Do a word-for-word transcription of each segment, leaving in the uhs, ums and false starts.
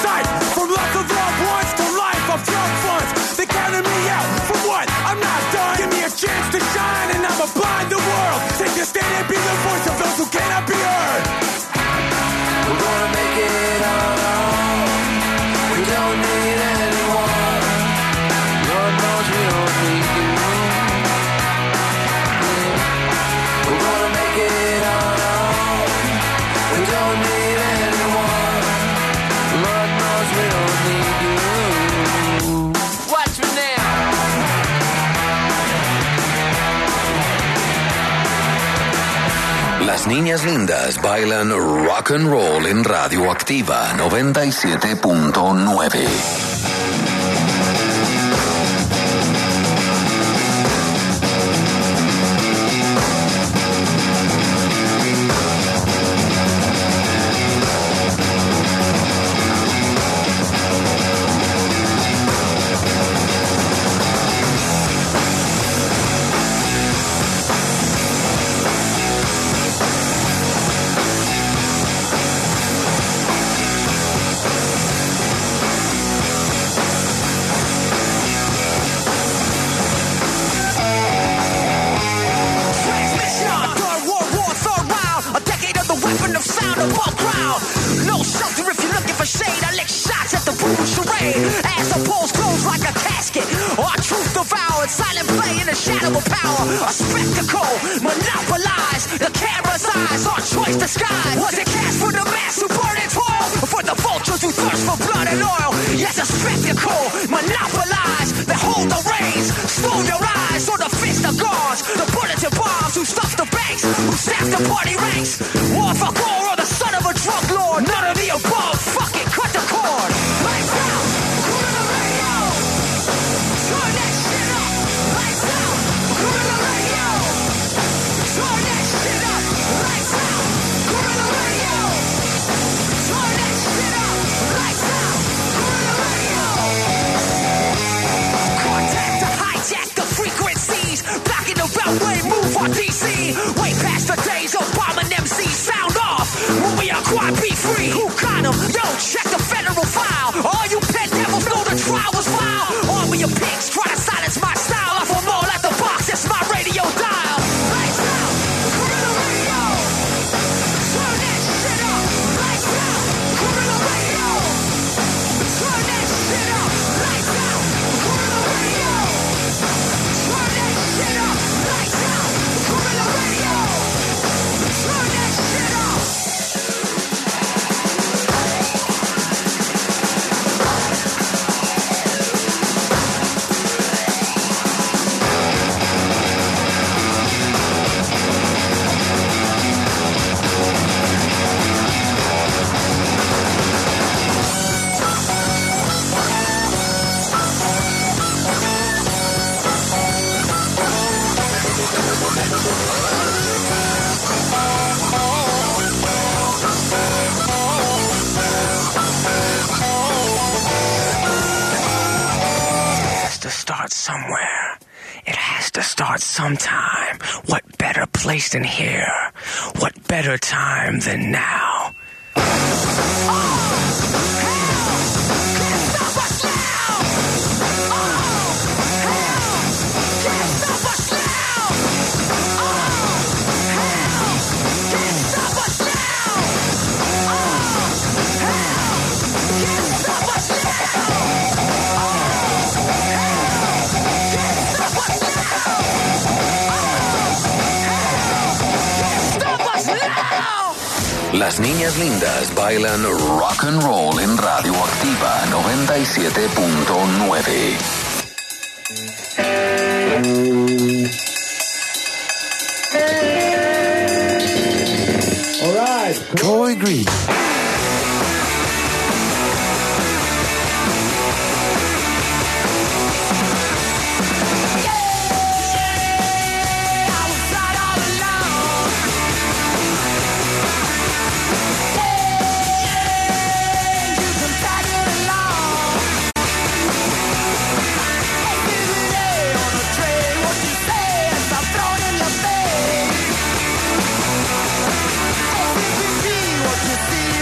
sight. From loss of loved ones to life of drug funds. They counted me out for what? I'm not done. Give me a chance to shine and I'ma blind the world. Take a stand and be the voice of those who cannot be heard. We're gonna make it on our own. We don't need anyone. Lord knows we don't need you. We're gonna make it on our own. We don't need anyone. Lord knows we don't need you. Watch me now. Las niñas lindas bailan rock and roll en Radioactiva noventa y siete punto nueve. As the polls close like a casket, our truth devoured, silent play in the shadow of power. A spectacle, monopolized, the camera's eyes, our choice disguised. Was it cast for the mass who burn and toil, or for the vultures who thirst for blood and oil? Yes, a spectacle, monopolized, they hold the reins, stole your eyes, or the fist of guards, the bullets and bombs who stuff the banks, who staff the party ranks. War for gore or the son of a drug lord, none of the above, fuck it, cut the cord. Lights out. Beltway, move on D C. Way past the days of bombing M Cs. Sound off when we are quite be free. Who got them? Yo, check the federal file. All you pet devils know the trial was vile. All of your pigs try to silence my style. I'm from all at the box, it's my radio dial. Lights out, Gorilla Radio. Turn that shit up. Lights out, Gorilla Radio. Turn that shit up. Lights out, Gorilla Radio. Turn that shit up. Lights out, Gorilla Radio. Turn that shit up. Start somewhere. It has to start sometime. What better place than here? What better time than now? Las niñas lindas bailan rock and roll en Radioactiva noventa y siete punto nueve. All right, Troy Green. See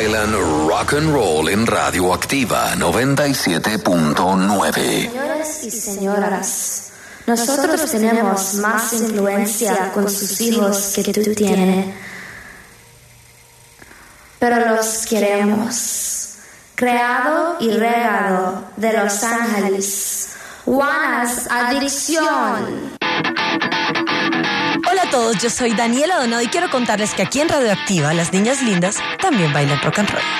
bailan rock and roll en Radioactiva noventa y siete punto nueve. Señores y señoras, nosotros tenemos más influencia con sus hijos que tú tienes, pero los queremos. Creado y regado de Los Ángeles, Juanas Adicción. Hola a todos, yo soy Daniela Donado y quiero contarles que aquí en Radioactiva las niñas lindas también bailan rock and roll.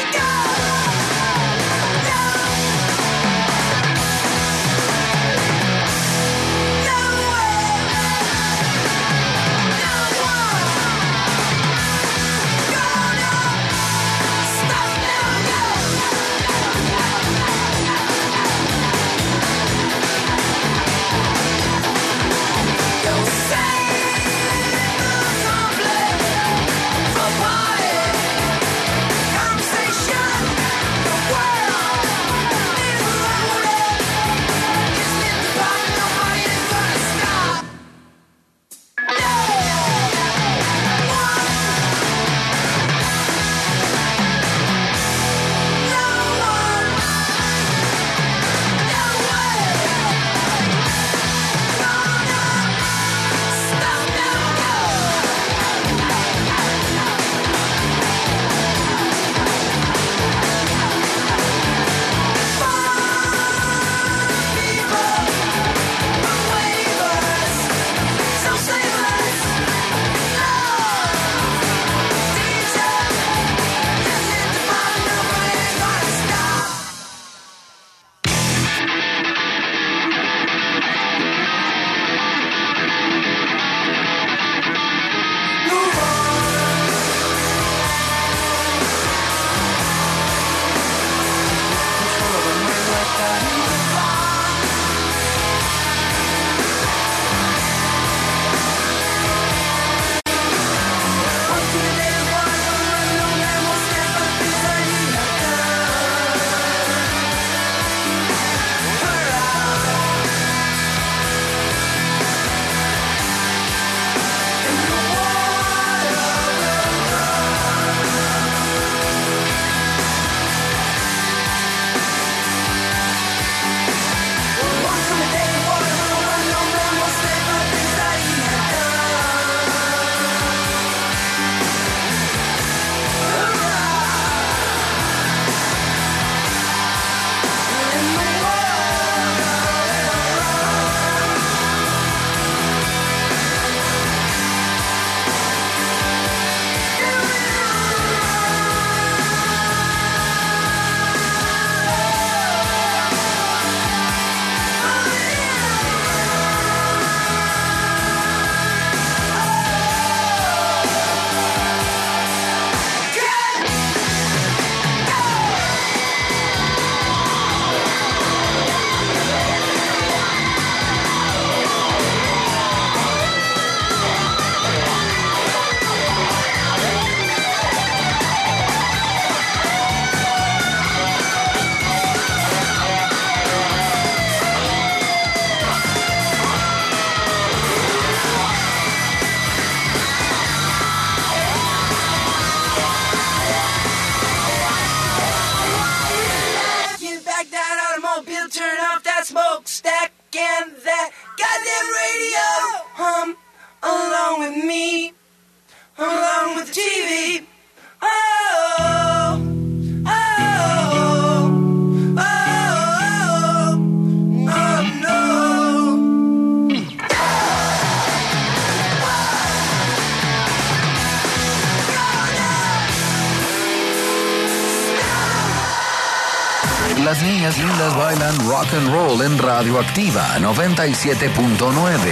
Las niñas lindas bailan rock and roll en Radioactiva noventa y siete punto nueve.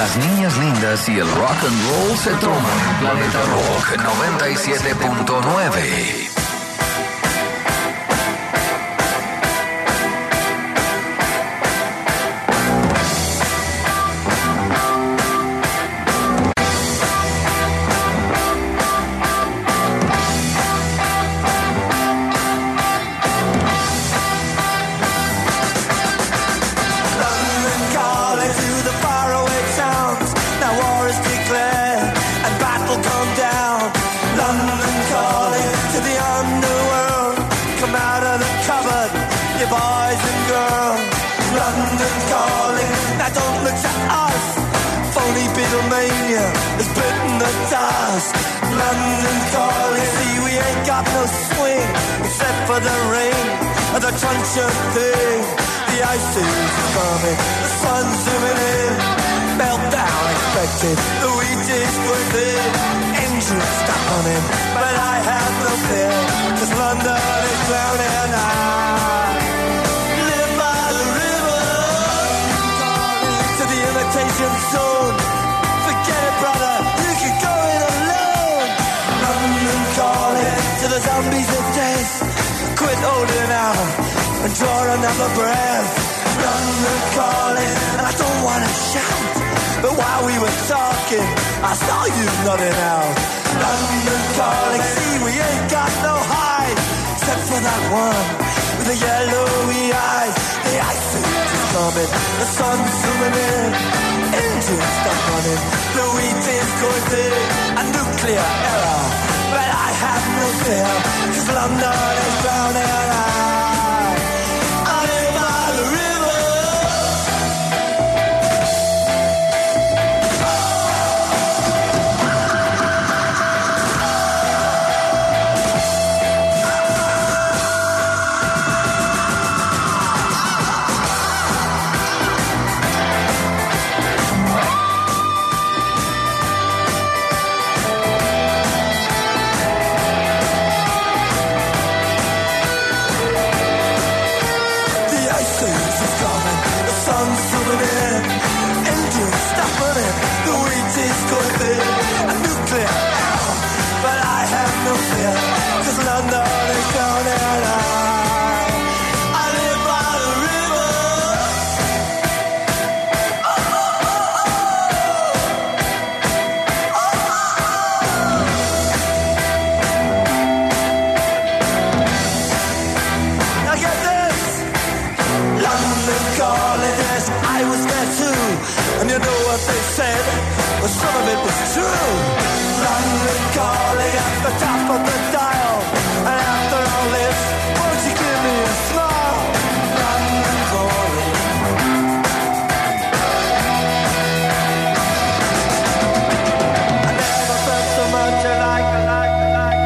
Las niñas lindas y el rock and roll se toman en Planeta Rock noventa y siete punto nueve. Beatlemania has bitten the dust. London calling, see we ain't got no swing except for the rain and the crunch of thing. The ice is coming, the sun's zooming in. Meltdown expected, the wheat is going thin. Engine stuck on him, but I have no fear, 'cause London is drowning and I live by the river. To the imitation zone. Forget it, brother, you can go it alone. London calling to the zombies of death. Quit holding out and draw another breath. London calling, and I don't want to shout, but while we were talking, I saw you nodding out. London calling, see we ain't got no hide, except for that one with the yellowy eyes. The ice age is coming, the sun's zooming in. Engine stuck on him, the wheat is going big, a nuclear error, but I have no fear, 'cause London is drowning and I, I live by the river. Some of it was true. London calling at the top of the dial. And after all this, won't you give me a smile? London calling. I never felt so much alike, alike, alike,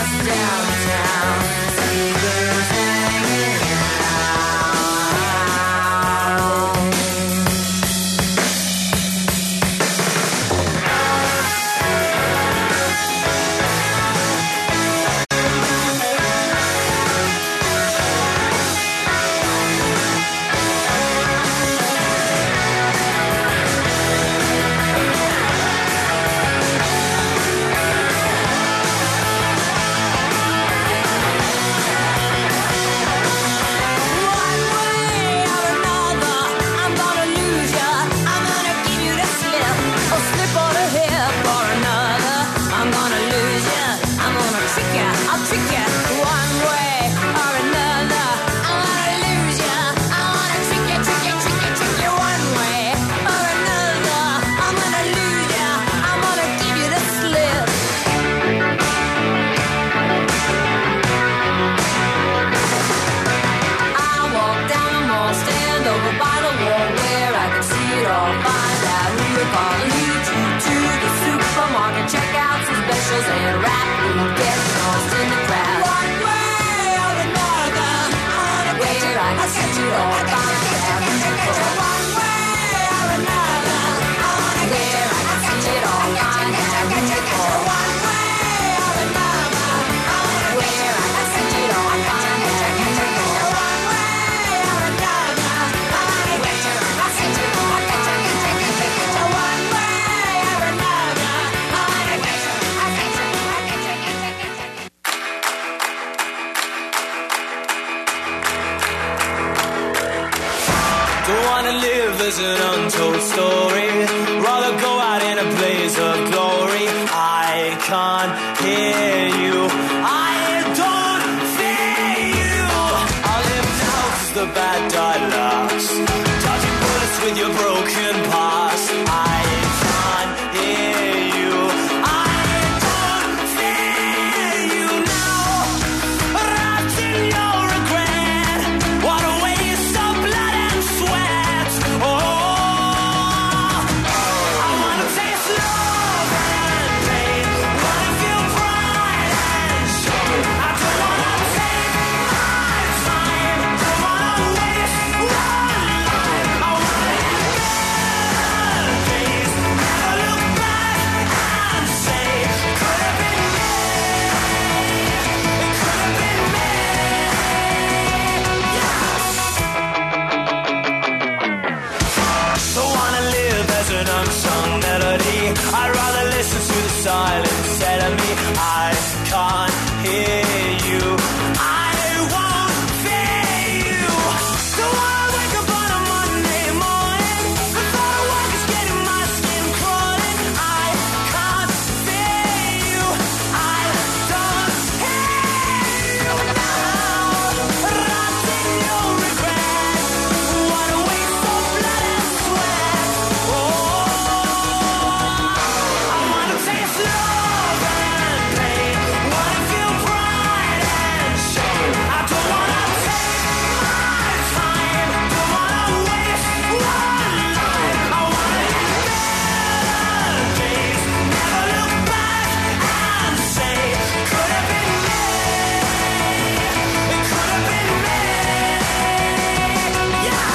Is an untold story. Rather go out in a blaze of glory. I can't hear you. I don't fear you. I'll live now 'cause the bad die last. Dodging bullets with your broken past. I can't hear you. I don't fear you now. Wrapped in your regret. What a waste of blood and sweat. Oh, I wanna taste love and pain. Wanna feel pride and shame. I don't wanna take my time. Don't wanna waste one life. I wanna live good days. Never look back and say, could have been me. It could have been me. Don't wanna live as an unsung melody. I'd rather listen to the silence said of me. I can't hear you. I won't fear you. Don't wanna wake up on a Monday morning. The thought of work is getting my skin crawling. I can't fear you. I don't hear you now. Wrapped in your regret. What a waste of blood and sweat. Oh, I wanna taste love and pain. Wanna feel pride and shame. I don't wanna take my time. Don't wanna waste one life. I wanna live better days. Never look back and say, could have been me. It could have been me. Yeah.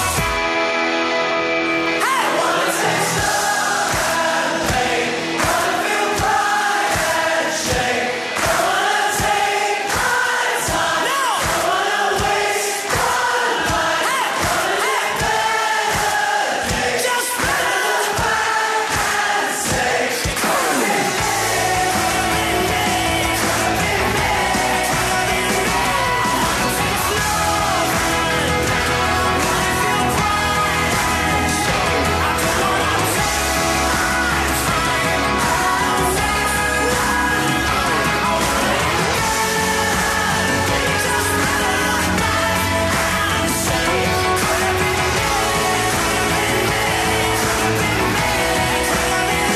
Hey, I wanna taste love and pain. Wanna feel pride and shame. Don't wanna take my time. No. Don't wanna waste one life. Hey, wanna live better days. Just better look back and say, could have been me. Could have been me. Could have been me. Could have been me. I wanna taste love and pain. Wanna feel pride and shame. I don't wanna take my time. I wanna waste one life. I wanna live better days. Just better look back and say, could have been me. Could have been me. Could have been me. Could have been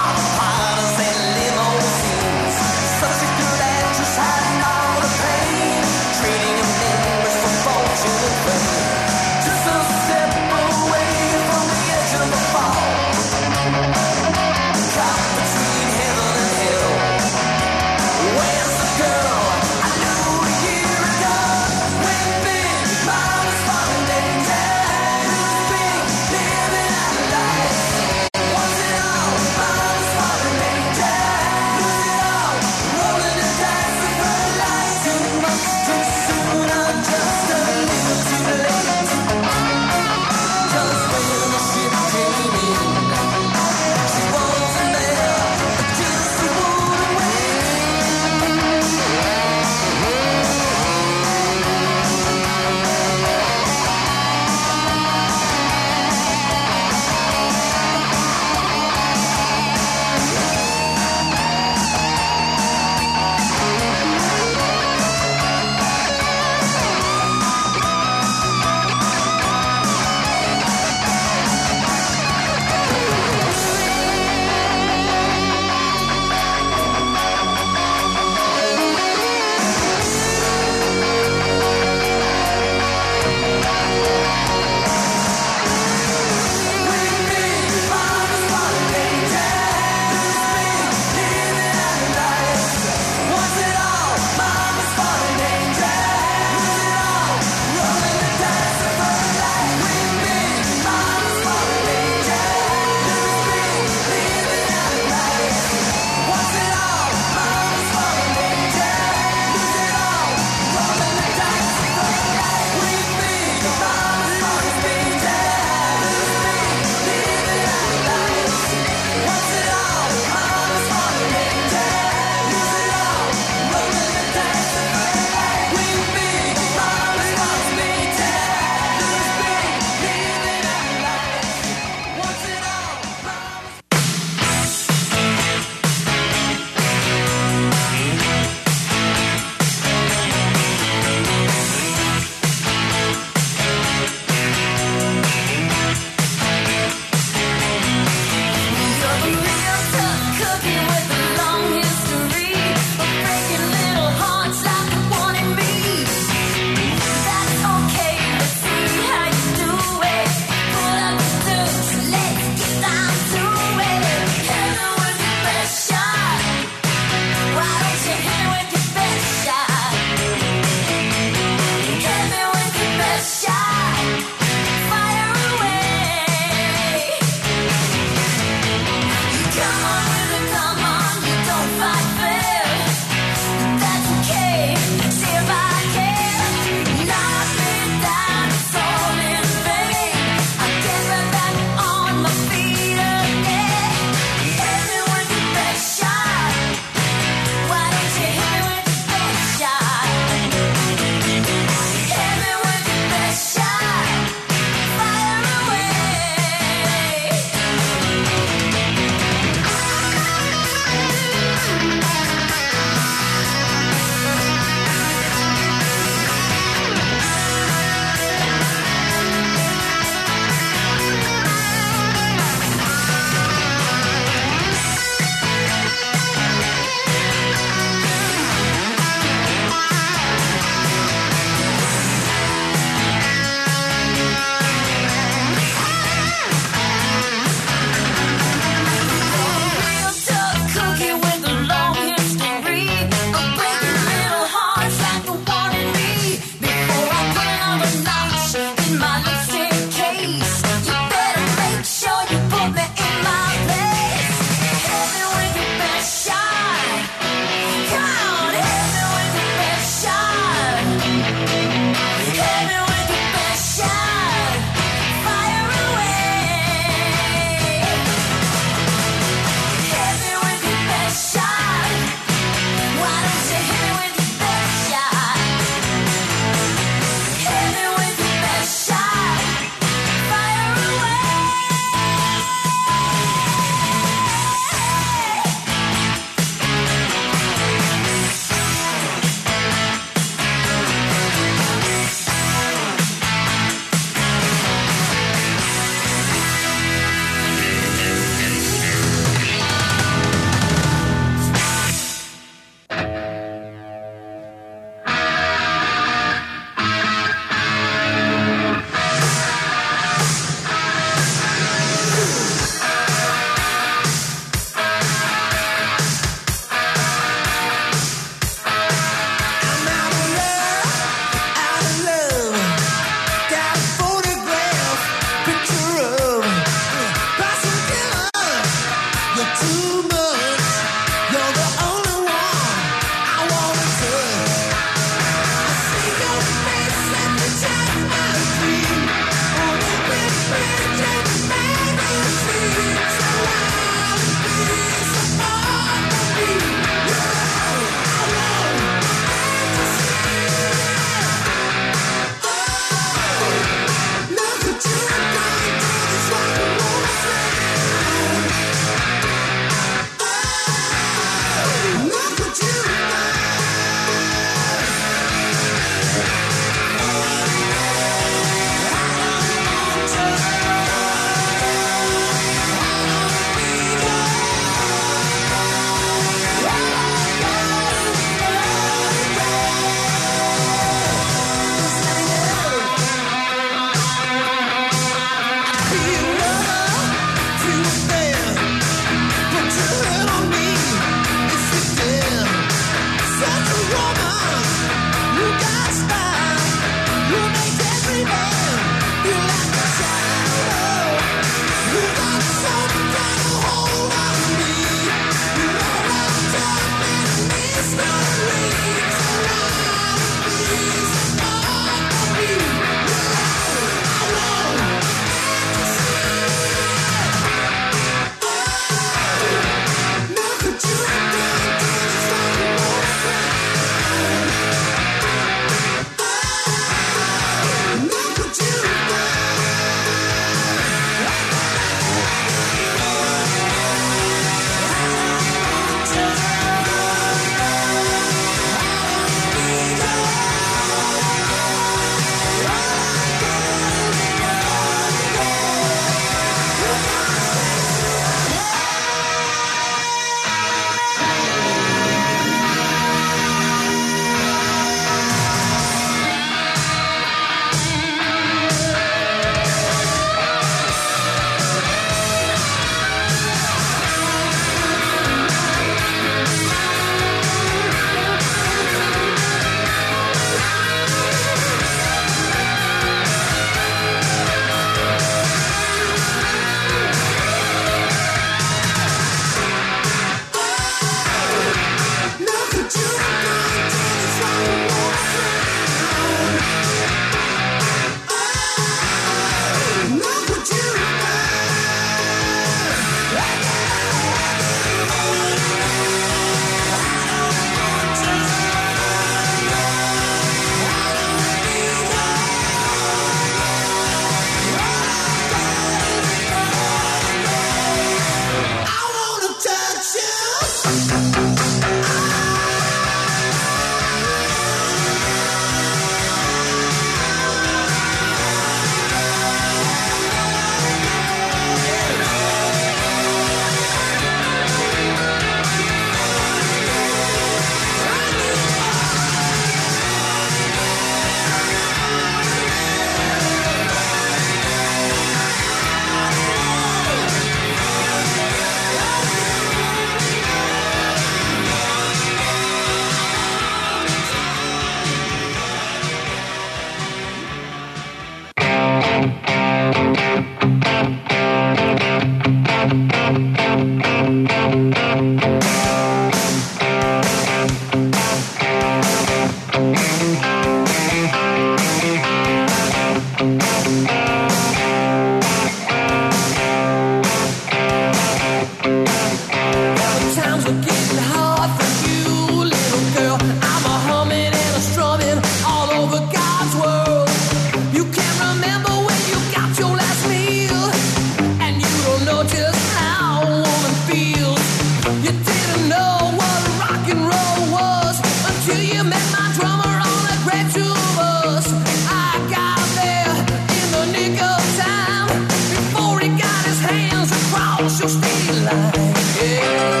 just how a woman feels. You didn't know what rock and roll was until you met my drummer on a great tour bus. I got there in the nick of time before he got his hands across your state line. Yeah.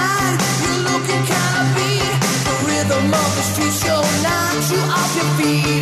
You're looking kinda beat. The rhythm of the street show knocks you off your feet.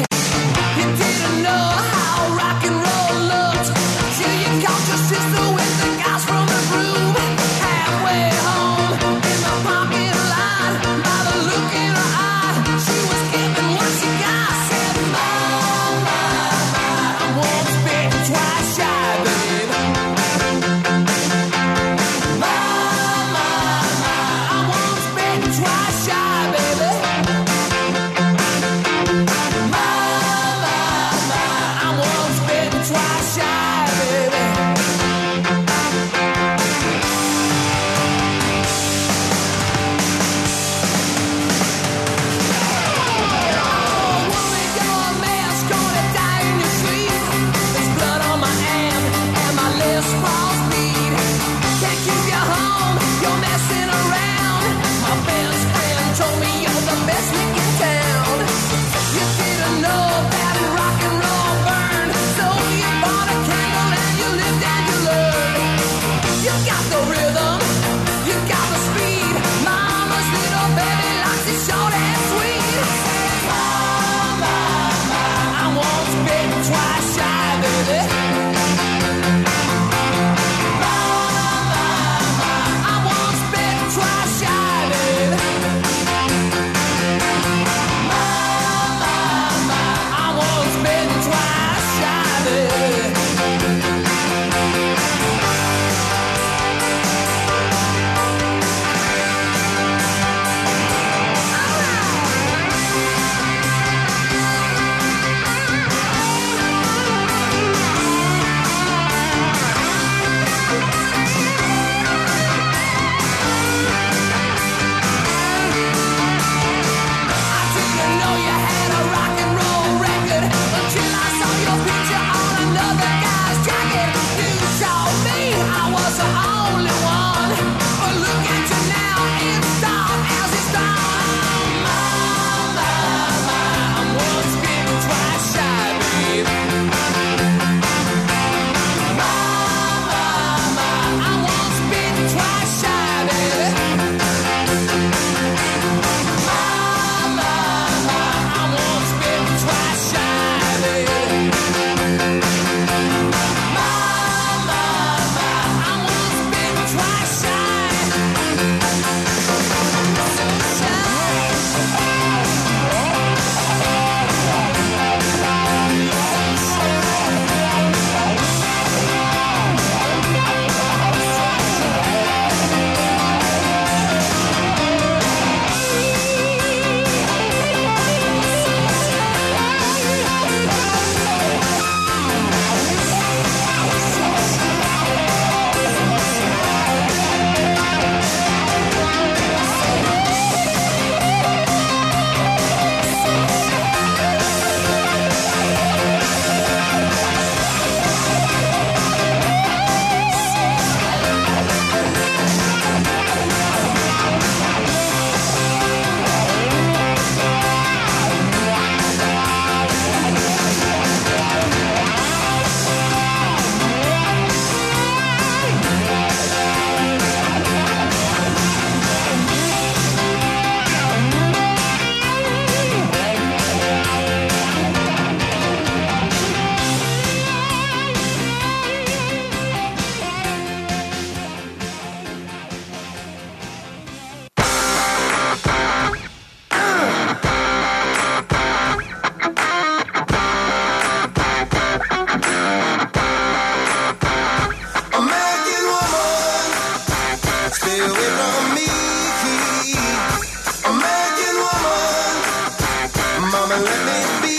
let me be.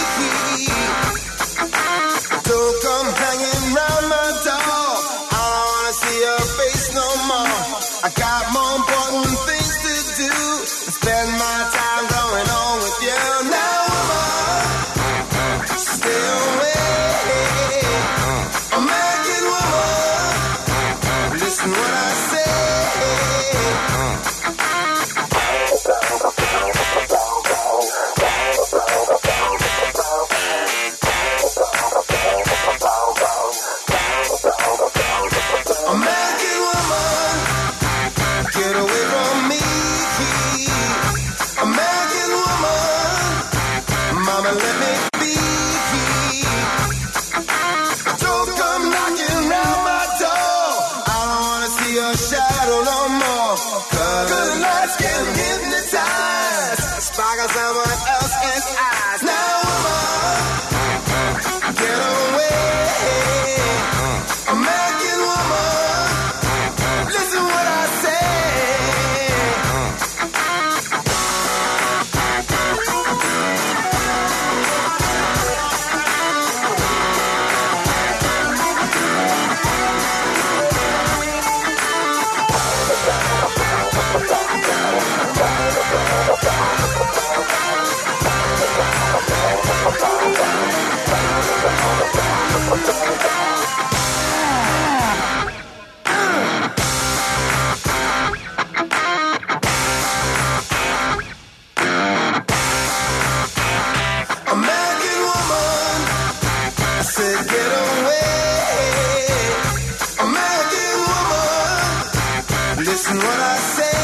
Don't come hanging round my door. I don't wanna see your face no more. I got more important things to do. Spend my time going on with you. Now, woman, stay away. American woman, listen what I say. American woman, get away from me. American woman, mama, let me be. Don't come knocking round my door. I don't wanna see your shadow no more. Cause lights can hypnotize, sparkle someone else's eyes. Now, woman, get away. American woman, listen what I say. American woman, I said get away. American woman, listen what I say.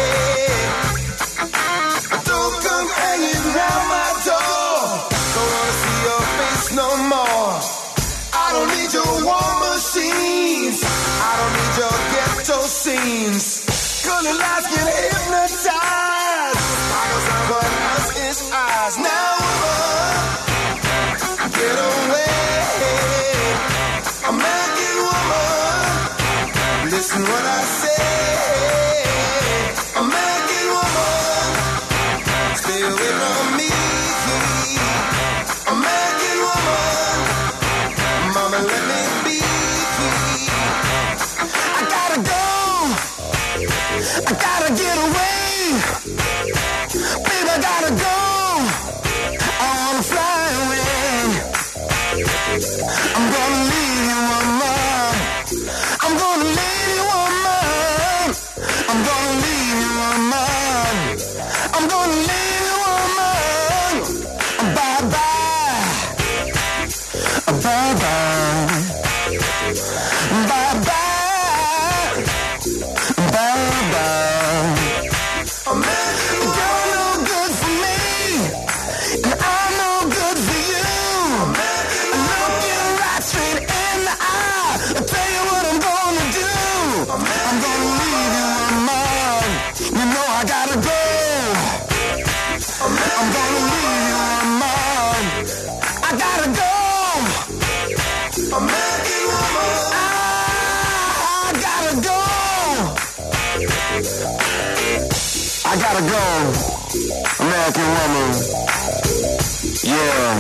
Don't come hanging round my door. Don't wanna see your face no more. I don't need your war machines. I don't need your ghetto scenes. Color lights can hypnotize. I got someone else's eyes. Now, woman, get away. American woman, listen what I say. American woman, stay away from me. American woman, mama, let me be. I gotta go. I gotta get away. Baby, I gotta go. I wanna fly away. I'm gonna leave you, woman. I'm gonna leave you, woman. I'm gonna leave you, woman. I'm gonna leave you, woman. Bye bye. Bye bye. Bye bye. Bye bye. You're no good for me, and I'm no good for you. Look you right straight in the eye. I'll tell you what I'm gonna do. I'm gonna leave you, woman. You know I gotta go. I'm gonna leave you, woman. I gotta go. American woman, I gotta go. I gotta go. American woman, yeah.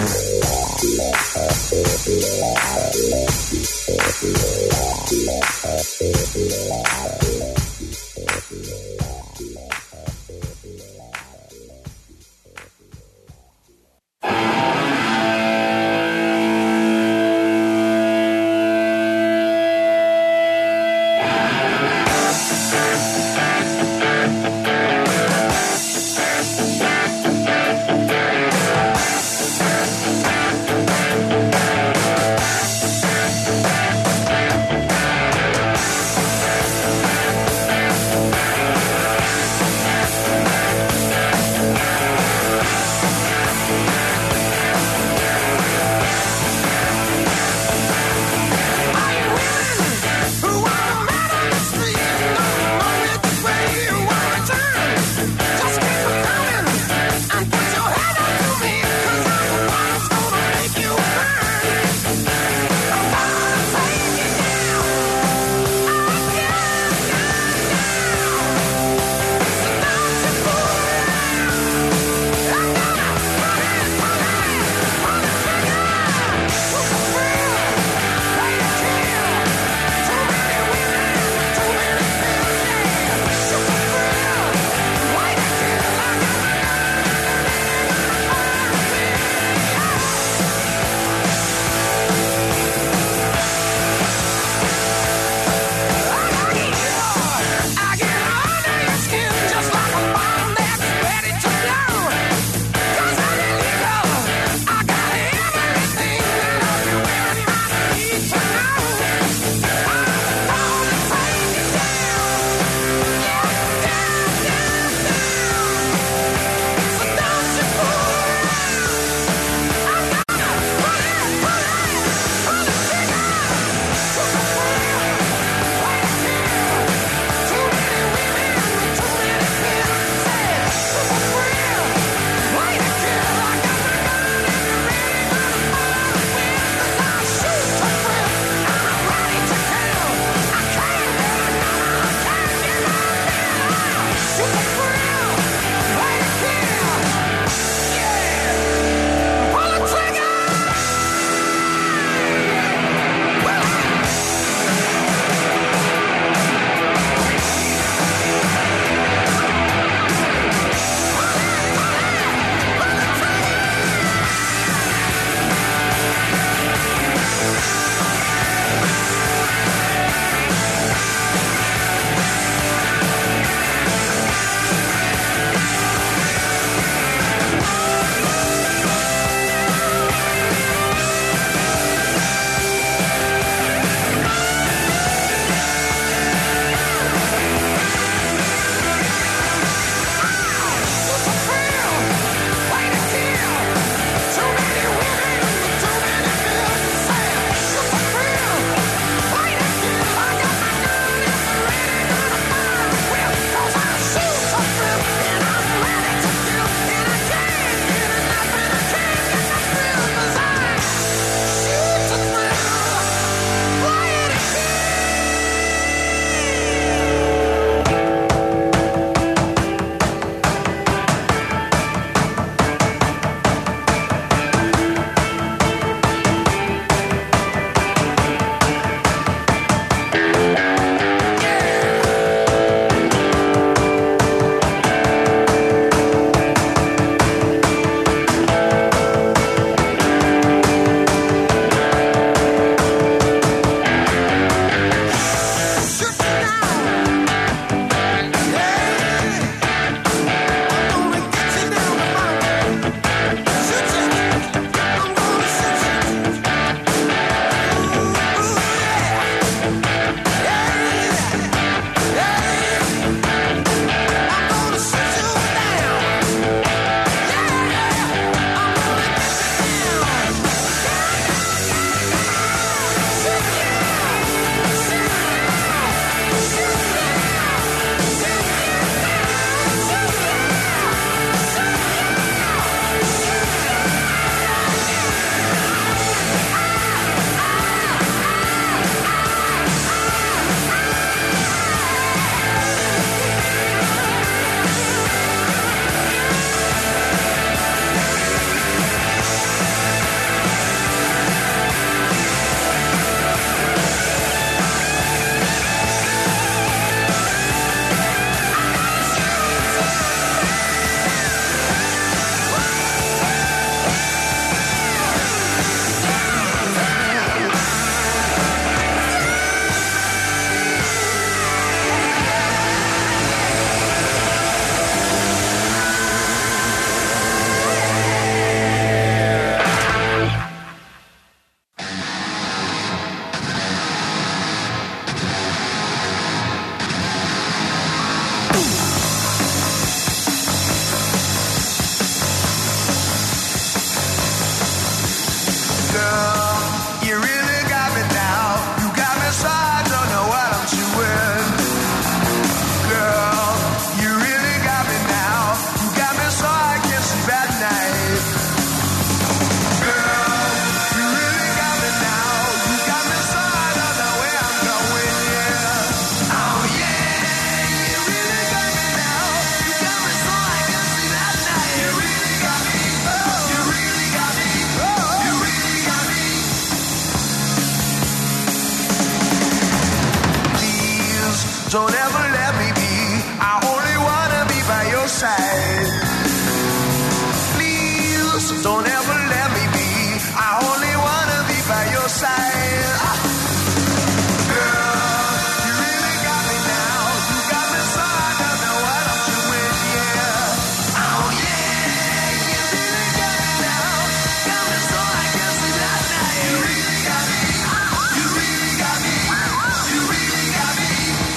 side. Ah. Girl, you really got me now. You got me so I don't know what I'm doing, yeah. Oh yeah, you really got me now. Got me so I can't sleep at night. You really got me. You really got me. You really got me.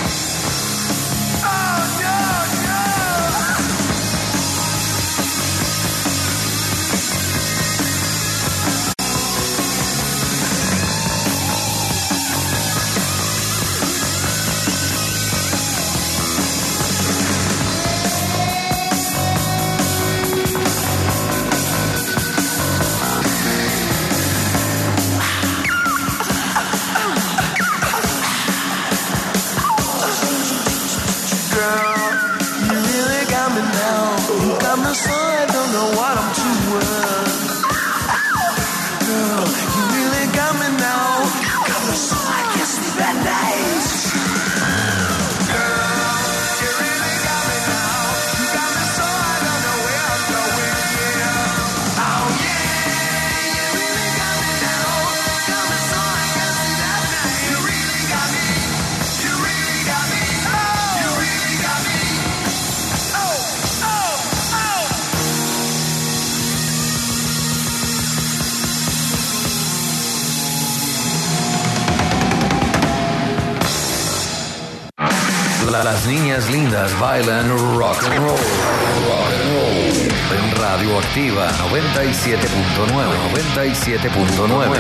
Oh no, no. Girl, you really got me now. You got me so I don't know what I'm doing. Girl, you really got me now. You got me so I can't sleep at night. Girl, you really got me now. You got me so I don't know where I'm going, yeah. Oh yeah, you really got me now. Got me so I can't sleep at night. You really got me. You really got me. You really got me. Oh, oh, oh. Las niñas lindas bailan rock and roll. Rock and roll. En Radio Activa noventa y siete punto nueve. noventa y siete punto nueve.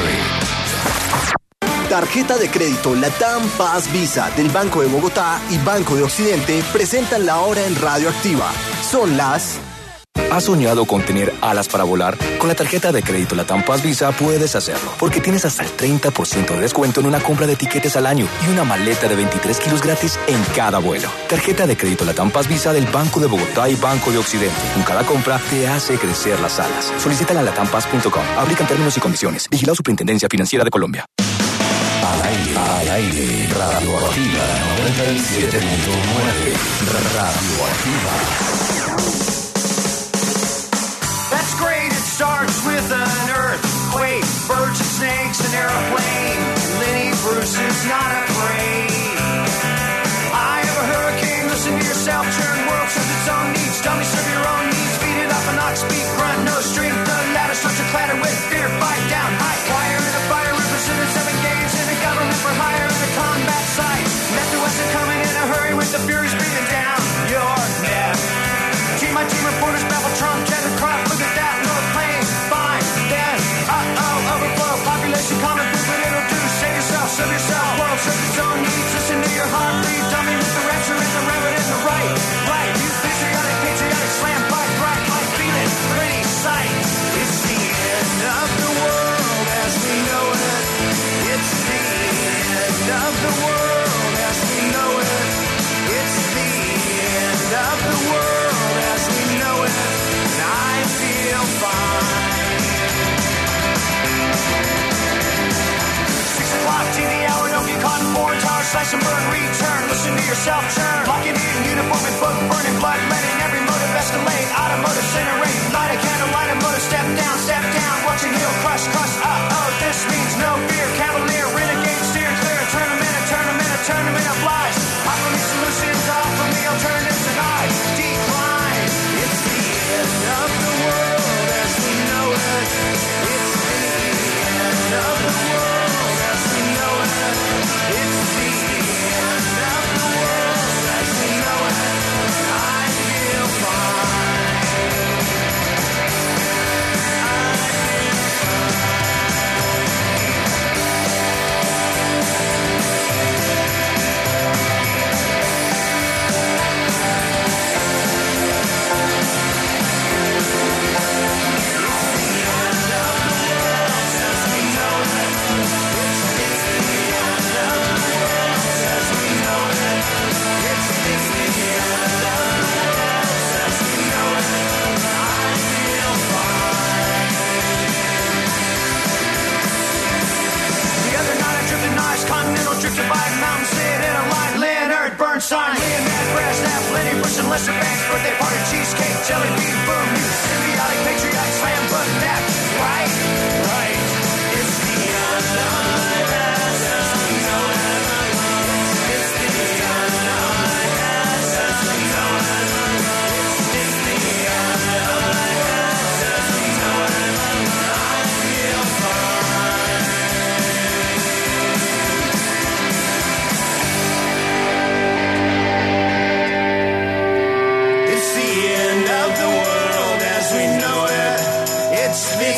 Tarjeta de crédito Latam Paz Visa del Banco de Bogotá y Banco de Occidente presentan la hora en Radio Activa. Son las... ¿Has soñado con tener alas para volar? Con la tarjeta de crédito Latam Paz Visa puedes hacerlo, porque tienes hasta el treinta por ciento de descuento en una compra de tiquetes al año y una maleta de veintitrés kilos gratis en cada vuelo. Tarjeta de crédito Latam Paz Visa del Banco de Bogotá y Banco de Occidente. Con cada compra te hace crecer las alas. Solicítala en latam paz punto com. Aplican términos y condiciones. Vigilado Superintendencia Financiera de Colombia. Al aire, al aire, Radio Activa noventa y siete punto nueve. Radio Activa. That's great, it starts with an earthquake, birds and snakes, an airplane. Lenny Bruce is not afraid. I have a hurricane, listen to yourself, turn world serves its own needs. Dummy, serve your own needs, feed it up and not speak, grunt, no strength, the ladder starts to clatter with fear, fight down, high wire in a fire, representatives have engaged in a government for hire in a combat site. Met the West are coming in a hurry with the furies breathing down your neck. Team my team reporters babble Trump, Cheddar Crop, look at that, no plane, fine, then, uh-oh, overflow, population common food, what it'll do, save yourself, serve yourself, world serves its own needs, listen to your heart, breathe, dummy with the rapture and the reverend and the right, right, you patriotic, patriotic, slam, fight, bright, I feel it, pretty sight, it's the end of the world as we know it, it's the end of the world as we know it, it's the end of the world as we know it, and I feel fine. Six o'clock T V hour, don't get caught in foreign tower, slash and burn, return, listen to yourself churn, locking in, uniform and book, burning blood, letting every motive escalate, automotive incinerate, light a candle, light a motor, step down, step down, watching heel, crush, crush, uh-oh, this means no fear, cavalier, renegade, steer clear, turn them in, turn them in, turn them in, oblige, offer me solutions, offer me alternatives, and I decline, it's the end of the world as we know it, it's the end of the world as we know it, it's the end of the world as we know it, and I feel fine. Continental drifted by a mountain, sit in a line, Leonard Bernstein, Leonard Brezhnev, Lenny Bruce and Lester Banks, birthday party, cheesecake, jelly bean, boom, you